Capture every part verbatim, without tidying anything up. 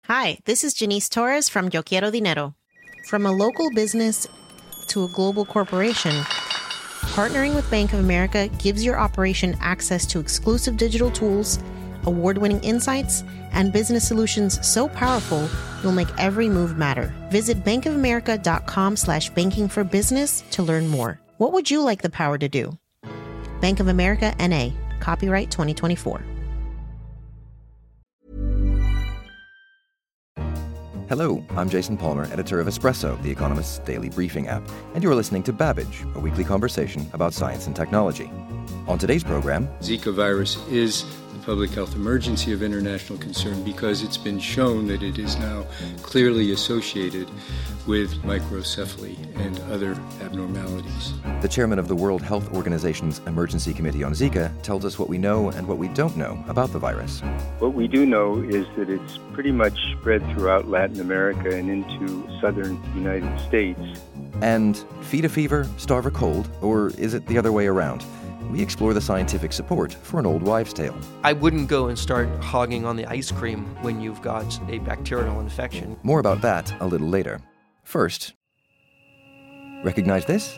Hi, this is Janice Torres from Yo Quiero Dinero. From a local business to a global corporation, partnering with Bank of America gives your operation access to exclusive digital tools, award-winning insights, and business solutions so powerful you'll make every move matter. Visit bankofamerica.com slash banking for business to learn more. What would you like the power to do? Bank of America, N A. Copyright twenty twenty-four. Hello, I'm Jason Palmer, editor of Espresso, The Economist's daily briefing app, and you're listening to Babbage, a weekly conversation about science and technology. On today's program, Zika virus is the public health emergency of international concern because it's been shown that it is now clearly associated with microcephaly and other abnormalities. The chairman of the World Health Organization's Emergency Committee on Zika tells us what we know and what we don't know about the virus. What we do know is that it's pretty much spread throughout Latin America and into southern United States. And feed a fever, starve a cold, or is it the other way around? We explore the scientific support for an old wives' tale. I wouldn't go and start hogging on the ice cream when you've got a bacterial infection. More about that a little later. First, recognize this?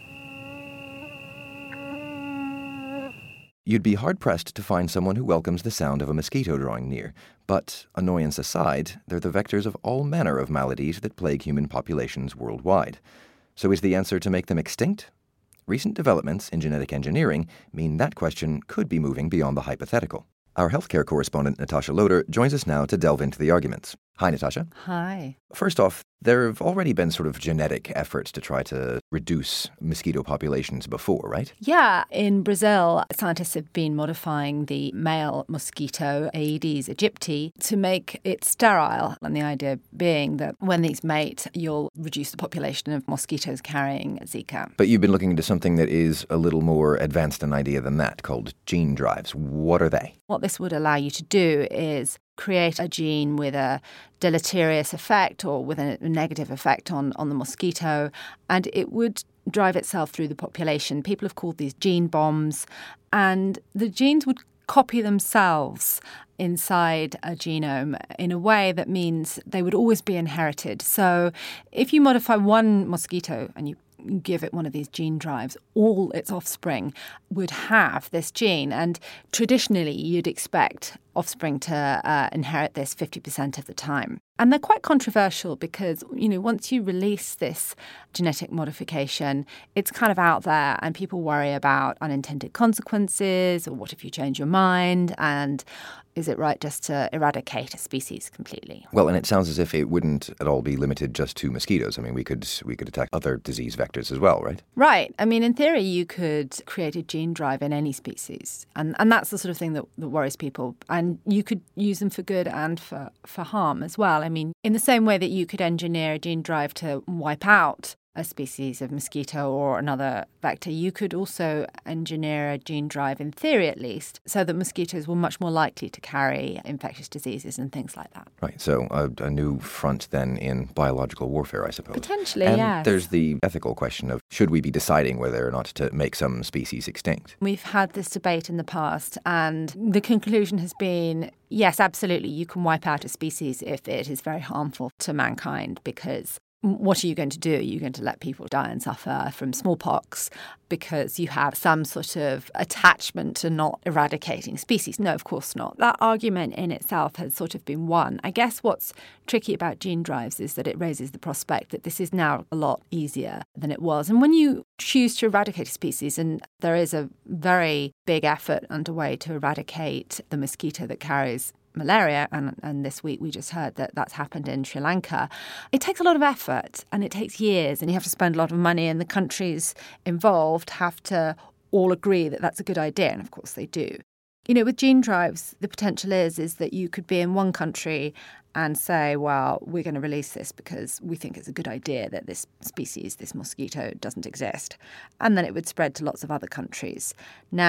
You'd be hard-pressed to find someone who welcomes the sound of a mosquito drawing near. But, annoyance aside, they're the vectors of all manner of maladies that plague human populations worldwide. So is the answer to make them extinct? Recent developments in genetic engineering mean that question could be moving beyond the hypothetical. Our healthcare correspondent, Natasha Loder, joins us now to delve into the arguments. Hi, Natasha. Hi. First off, there have already been sort of genetic efforts to try to reduce mosquito populations before, right? Yeah. In Brazil, scientists have been modifying the male mosquito, Aedes aegypti, to make it sterile. And the idea being that when these mate, you'll reduce the population of mosquitoes carrying Zika. But you've been looking into something that is a little more advanced an idea than that, called gene drives. What are they? What this would allow you to do is create a gene with a deleterious effect or with a negative effect on, on the mosquito, and it would drive itself through the population. People have called these gene bombs, and the genes would copy themselves inside a genome in a way that means they would always be inherited. So if you modify one mosquito and you give it one of these gene drives, all its offspring would have this gene. And traditionally, you'd expect offspring to uh, inherit this fifty percent of the time. And they're quite controversial because, you know, once you release this genetic modification, it's kind of out there and people worry about unintended consequences, or what if you change your mind, and is it right just to eradicate a species completely? Well, and it sounds as if it wouldn't at all be limited just to mosquitoes. I mean, we could we could attack other disease vectors as well, right? Right. I mean, in theory, you could create a gene drive in any species. And and that's the sort of thing that, that worries people. And you could use them for good and for, for harm as well. I mean, in the same way that you could engineer a gene drive to wipe out a species of mosquito or another vector, you could also engineer a gene drive, in theory at least, so that mosquitoes were much more likely to carry infectious diseases and things like that. Right, so a, a new front then in biological warfare, I suppose. Potentially, and yes. There's the ethical question of should we be deciding whether or not to make some species extinct? We've had this debate in the past, and the conclusion has been, yes, absolutely, you can wipe out a species if it is very harmful to mankind, because what are you going to do? Are you going to let people die and suffer from smallpox because you have some sort of attachment to not eradicating species? No, of course not. That argument in itself has sort of been won. I guess what's tricky about gene drives is that it raises the prospect that this is now a lot easier than it was. And when you choose to eradicate a species, and there is a very big effort underway to eradicate the mosquito that carries malaria, and, and this week we just heard that that's happened in Sri Lanka. It takes a lot of effort and it takes years, and you have to spend a lot of money, and the countries involved have to all agree that that's a good idea, and of course they do. You know, with gene drives, the potential is is that you could be in one country and say, well, we're going to release this because we think it's a good idea that this species, this mosquito, doesn't exist. And then it would spread to lots of other countries. Now,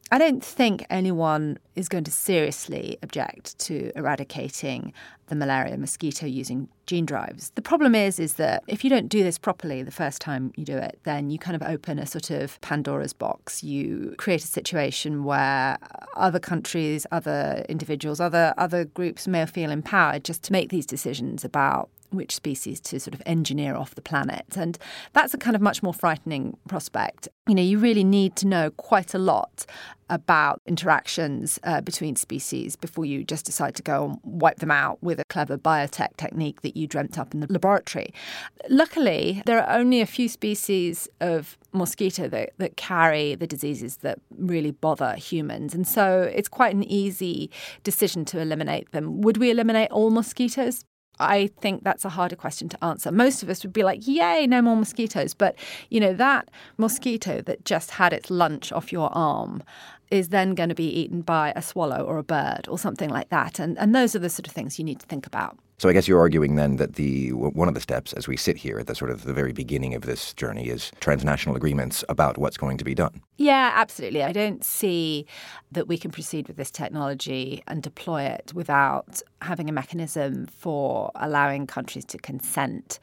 I don't think anyone is going to seriously object to eradicating the malaria mosquito using gene drives. The problem is, is that if you don't do this properly the first time you do it, then you kind of open a sort of Pandora's box. You create a situation where other countries, other individuals, other other groups may feel empowered just to make these decisions about which species to sort of engineer off the planet. And that's a kind of much more frightening prospect. You know, you really need to know quite a lot about interactions uh, between species before you just decide to go and wipe them out with a clever biotech technique that you dreamt up in the laboratory. Luckily, there are only a few species of mosquito that, that carry the diseases that really bother humans. And so it's quite an easy decision to eliminate them. Would we eliminate all mosquitoes? I think that's a harder question to answer. Most of us would be like, yay, no more mosquitoes. But, you know, that mosquito that just had its lunch off your arm is then going to be eaten by a swallow or a bird or something like that. And and those are the sort of things you need to think about. So I guess you're arguing then that the one of the steps as we sit here at the sort of the very beginning of this journey is transnational agreements about what's going to be done. Yeah, absolutely. I don't see that we can proceed with this technology and deploy it without having a mechanism for allowing countries to consent.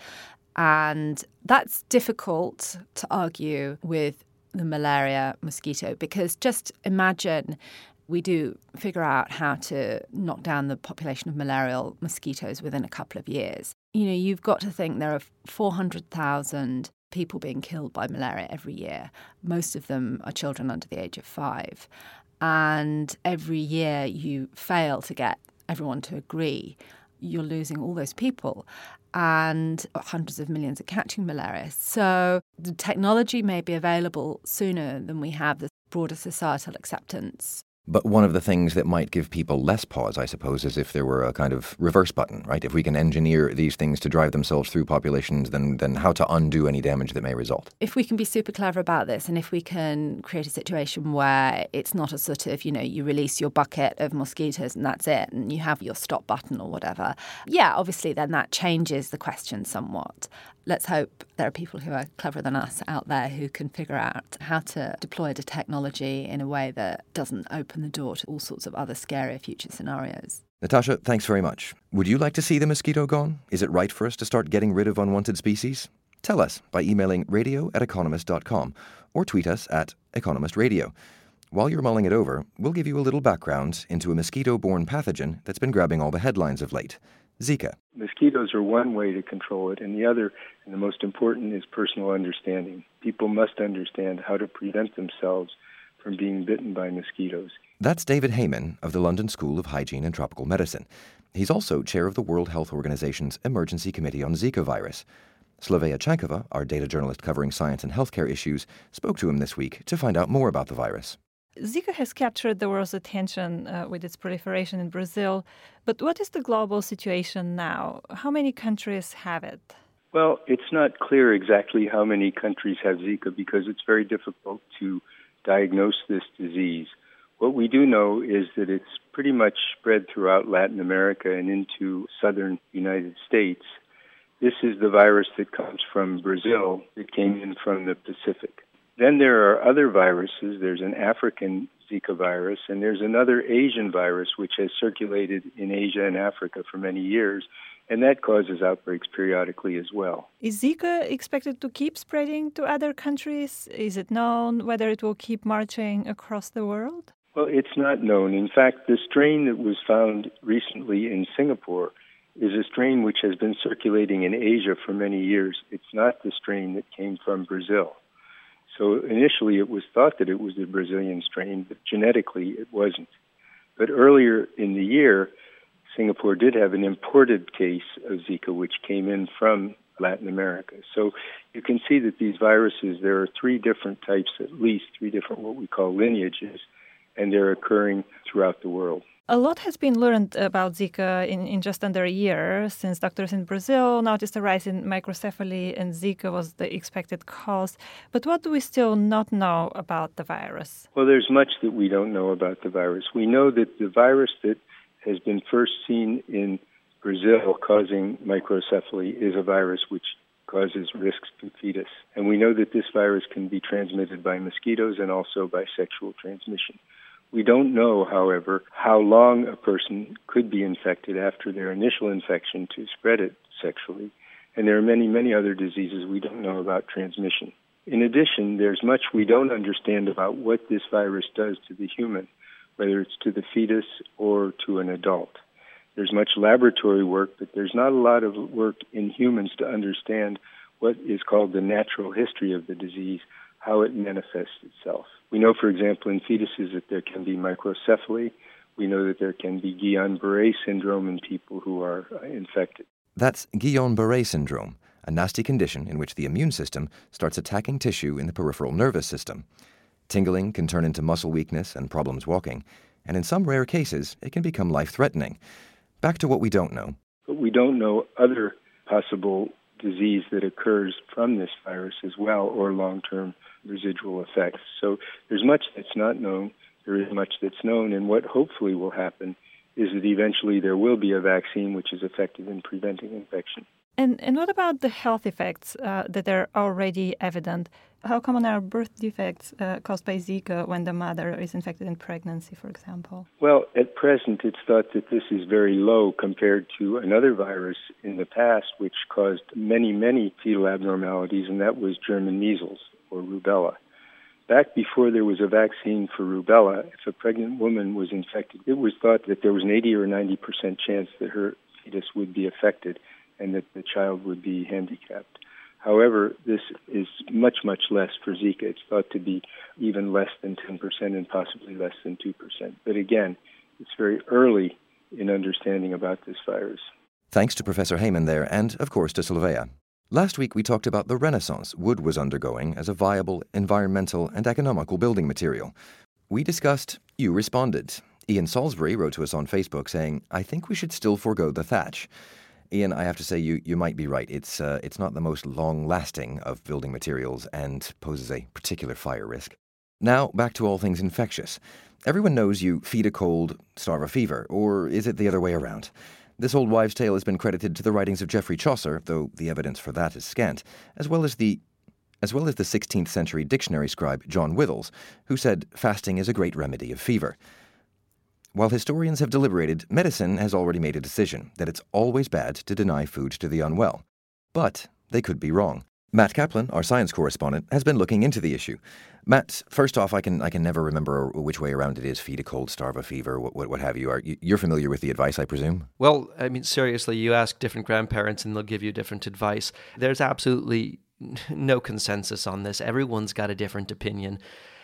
And that's difficult to argue with the malaria mosquito because just imagine we do figure out how to knock down the population of malarial mosquitoes within a couple of years. You know, you've got to think there are four hundred thousand people being killed by malaria every year. Most of them are children under the age of five. And every year you fail to get everyone to agree, you're losing all those people. And hundreds of millions are catching malaria. So the technology may be available sooner than we have the broader societal acceptance. But one of the things that might give people less pause, I suppose, is if there were a kind of reverse button, right? If we can engineer these things to drive themselves through populations, then then how to undo any damage that may result. If we can be super clever about this and if we can create a situation where it's not a sort of, you know, you release your bucket of mosquitoes and that's it and you have your stop button or whatever, yeah, obviously then that changes the question somewhat. Let's hope there are people who are cleverer than us out there who can figure out how to deploy the technology in a way that doesn't open the door to all sorts of other scarier future scenarios. Natasha, thanks very much. Would you like to see the mosquito gone? Is it right for us to start getting rid of unwanted species? Tell us by emailing radio at economist dot com or tweet us at Economist Radio. While you're mulling it over, we'll give you a little background into a mosquito-borne pathogen that's been grabbing all the headlines of late. Zika. Mosquitoes are one way to control it, and the other, and the most important, is personal understanding. People must understand how to prevent themselves from being bitten by mosquitoes. That's David Heyman of the London School of Hygiene and Tropical Medicine. He's also chair of the World Health Organization's Emergency Committee on Zika virus. Slavea Chankova, our data journalist covering science and healthcare issues, spoke to him this week to find out more about the virus. Zika has captured the world's attention uh, with its proliferation in Brazil. But what is the global situation now? How many countries have it? Well, it's not clear exactly how many countries have Zika because it's very difficult to diagnose this disease. What we do know is that it's pretty much spread throughout Latin America and into southern United States. This is the virus that comes from Brazil that came in from the Pacific. Then there are other viruses. There's an African Zika virus, and there's another Asian virus which has circulated in Asia and Africa for many years, and that causes outbreaks periodically as well. Is Zika expected to keep spreading to other countries? Is it known whether it will keep marching across the world? Well, it's not known. In fact, the strain that was found recently in Singapore is a strain which has been circulating in Asia for many years. It's not the strain that came from Brazil. So initially it was thought that it was the Brazilian strain, but genetically it wasn't. But earlier in the year, Singapore did have an imported case of Zika, which came in from Latin America. So you can see that these viruses, there are three different types, at least three different what we call lineages, and they're occurring throughout the world. A lot has been learned about Zika in, in just under a year since doctors in Brazil noticed a rise in microcephaly and Zika was the expected cause. But what do we still not know about the virus? Well, there's much that we don't know about the virus. We know that the virus that has been first seen in Brazil causing microcephaly is a virus which causes risks to fetus. And we know that this virus can be transmitted by mosquitoes and also by sexual transmission. We don't know, however, how long a person could be infected after their initial infection to spread it sexually. And there are many, many other diseases we don't know about transmission. In addition, there's much we don't understand about what this virus does to the human, whether it's to the fetus or to an adult. There's much laboratory work, but there's not a lot of work in humans to understand what is called the natural history of the disease, how it manifests itself. We know, for example, in fetuses that there can be microcephaly. We know that there can be Guillain-Barré syndrome in people who are uh, infected. That's Guillain-Barré syndrome, a nasty condition in which the immune system starts attacking tissue in the peripheral nervous system. Tingling can turn into muscle weakness and problems walking, and in some rare cases, it can become life-threatening. Back to what we don't know. But we don't know other possible disease that occurs from this virus as well, or long-term residual effects. So there's much that's not known. There is much that's known, and what hopefully will happen is that eventually there will be a vaccine which is effective in preventing infection. And and what about the health effects uh, that are already evident? How common are birth defects uh, caused by Zika when the mother is infected in pregnancy, for example? Well, at present, it's thought that this is very low compared to another virus in the past which caused many, many fetal abnormalities, and that was German measles or rubella. Back before there was a vaccine for rubella, if a pregnant woman was infected, it was thought that there was an eighty or ninety percent chance that her fetus would be affected and that the child would be handicapped. However, this is much, much less for Zika. It's thought to be even less than ten percent and possibly less than two percent. But again, it's very early in understanding about this virus. Thanks to Professor Heyman there, and of course to Sylvia. Last week we talked about the renaissance wood was undergoing as a viable, environmental and economical building material. We discussed, you responded. Ian Salisbury wrote to us on Facebook saying, I think we should still forego the thatch. Ian, I have to say you, you might be right. It's uh, it's not the most long-lasting of building materials and poses a particular fire risk. Now, back to all things infectious. Everyone knows you feed a cold, starve a fever, or is it the other way around? This old wives' tale has been credited to the writings of Geoffrey Chaucer, though the evidence for that is scant, as well as the as well as the sixteenth century dictionary scribe John Withels, who said fasting is a great remedy of fever. While historians have deliberated, medicine has already made a decision that it's always bad to deny food to the unwell. But they could be wrong. Matt Kaplan, our science correspondent, has been looking into the issue. Matt, first off, I can I can never remember which way around it is, feed a cold, starve a fever, what, what, what have you. Are, you're familiar with the advice, I presume? Well, I mean, seriously, you ask different grandparents and they'll give you different advice. There's absolutely no consensus on this. Everyone's got a different opinion.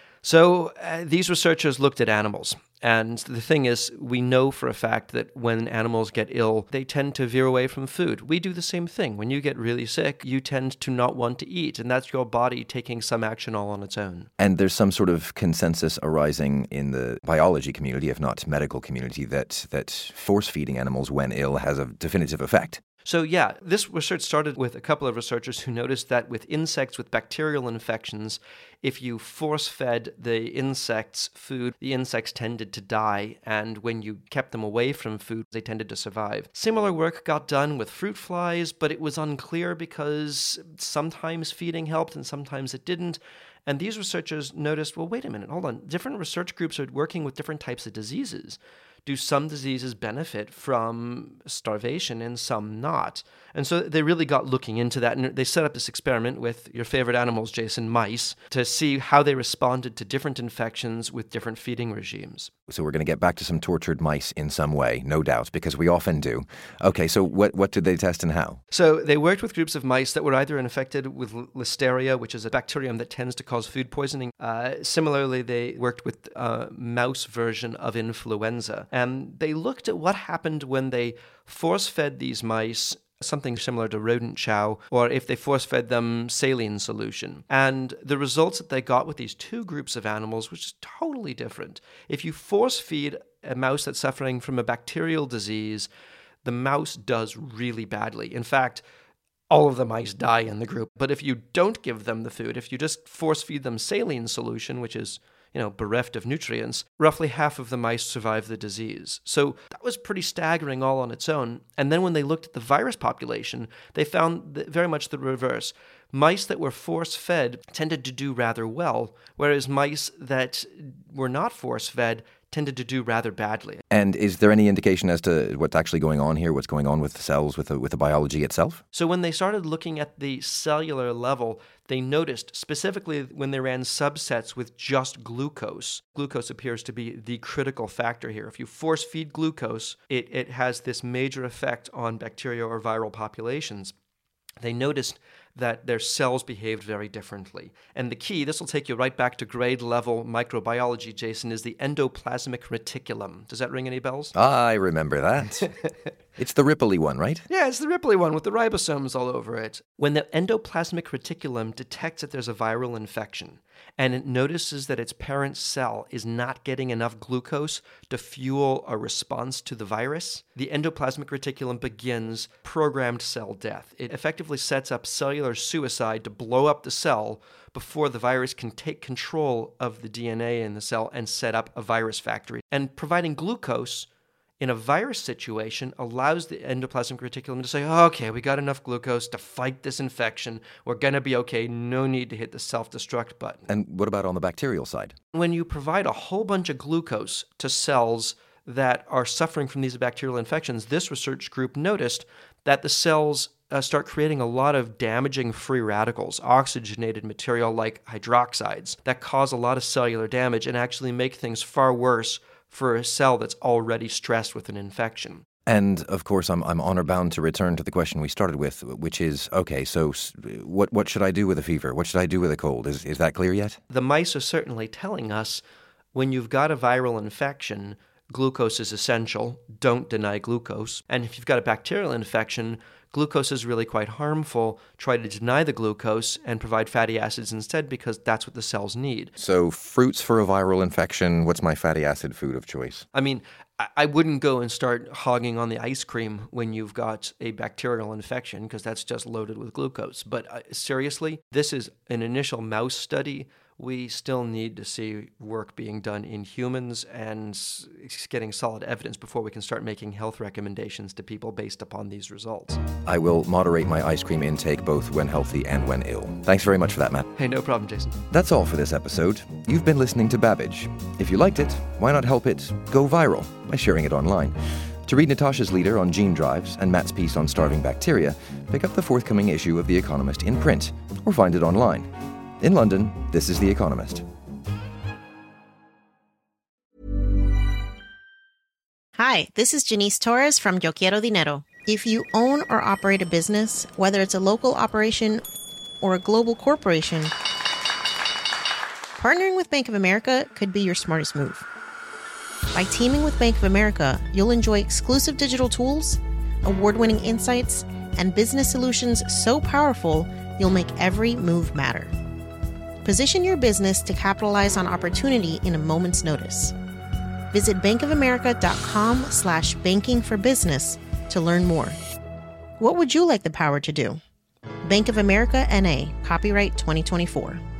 So uh, these researchers looked at animals. And the thing is, we know for a fact that when animals get ill, they tend to veer away from food. We do the same thing. When you get really sick, you tend to not want to eat, and that's your body taking some action all on its own. And there's some sort of consensus arising in the biology community, if not medical community, that, that force-feeding animals when ill has a definitive effect. So yeah, this research started with a couple of researchers who noticed that with insects with bacterial infections, if you force-fed the insects food, the insects tended to die, and when you kept them away from food, they tended to survive. Similar work got done with fruit flies, but it was unclear because sometimes feeding helped and sometimes it didn't. And these researchers noticed, well, wait a minute, hold on. Different research groups are working with different types of diseases. Do some diseases benefit from starvation and some not? And so they really got looking into that, and they set up this experiment with your favorite animals, Jason, mice, to see how they responded to different infections with different feeding regimes. So we're going to get back to some tortured mice in some way, no doubt, because we often do. Okay, so what, what did they test and how? So they worked with groups of mice that were either infected with Listeria, which is a bacterium that tends to cause food poisoning. Uh, similarly, they worked with a mouse version of influenza. And they looked at what happened when they force-fed these mice something similar to rodent chow, or if they force-fed them saline solution. And the results that they got with these two groups of animals was just totally different. If you force-feed a mouse that's suffering from a bacterial disease, the mouse does really badly. In fact, all of the mice die in the group. But if you don't give them the food, if you just force-feed them saline solution, which is you know, bereft of nutrients, roughly half of the mice survive the disease. So that was pretty staggering all on its own. And then when they looked at the virus population, they found very much the reverse. Mice that were force-fed tended to do rather well, whereas mice that were not force-fed tended to do rather badly. And is there any indication as to what's actually going on here, what's going on with the cells, with the, with the biology itself? So when they started looking at the cellular level, they noticed, specifically when they ran subsets with just glucose, glucose appears to be the critical factor here. If you force feed glucose, it, it has this major effect on bacteria or viral populations. They noticed that their cells behaved very differently. And the key, this will take you right back to grade level microbiology, Jason, is the endoplasmic reticulum. Does that ring any bells? I remember that. It's the Ripley one, right? Yeah, it's the Ripley one with the ribosomes all over it. When the endoplasmic reticulum detects that there's a viral infection, and it notices that its parent cell is not getting enough glucose to fuel a response to the virus, the endoplasmic reticulum begins programmed cell death. It effectively sets up cellular suicide to blow up the cell before the virus can take control of the D N A in the cell and set up a virus factory. And providing glucose in a virus situation allows the endoplasmic reticulum to say, okay, we got enough glucose to fight this infection. We're going to be okay. No need to hit the self-destruct button. And what about on the bacterial side? When you provide a whole bunch of glucose to cells that are suffering from these bacterial infections, this research group noticed that the cells uh, start creating a lot of damaging free radicals, oxygenated material like hydroxides, that cause a lot of cellular damage and actually make things far worse for a cell that's already stressed with an infection. And, of course, I'm I'm honor-bound to return to the question we started with, which is, okay, so what what should I do with a fever? What should I do with a cold? Is is that clear yet? The mice are certainly telling us when you've got a viral infection, glucose is essential. Don't deny glucose. And if you've got a bacterial infection, glucose is really quite harmful. Try to deny the glucose and provide fatty acids instead because that's what the cells need. So fruits for a viral infection, what's my fatty acid food of choice? I mean, I wouldn't go and start hogging on the ice cream when you've got a bacterial infection because that's just loaded with glucose. But uh, seriously, this is an initial mouse study. We still need to see work being done in humans and getting solid evidence before we can start making health recommendations to people based upon these results. I will moderate my ice cream intake both when healthy and when ill. Thanks very much for that, Matt. Hey, no problem, Jason. That's all for this episode. You've been listening to Babbage. If you liked it, why not help it go viral by sharing it online? To read Natasha's leader on gene drives and Matt's piece on starving bacteria, pick up the forthcoming issue of The Economist in print or find it online. In London, this is The Economist. Hi, this is Janice Torres from Yo Quiero Dinero. If you own or operate a business, whether it's a local operation or a global corporation, partnering with Bank of America could be your smartest move. By teaming with Bank of America, you'll enjoy exclusive digital tools, award-winning insights, and business solutions so powerful, you'll make every move matter. Position your business to capitalize on opportunity in a moment's notice. Visit bankofamerica.com slash banking for business to learn more. What would you like the power to do? Bank of America, N A, copyright twenty twenty-four.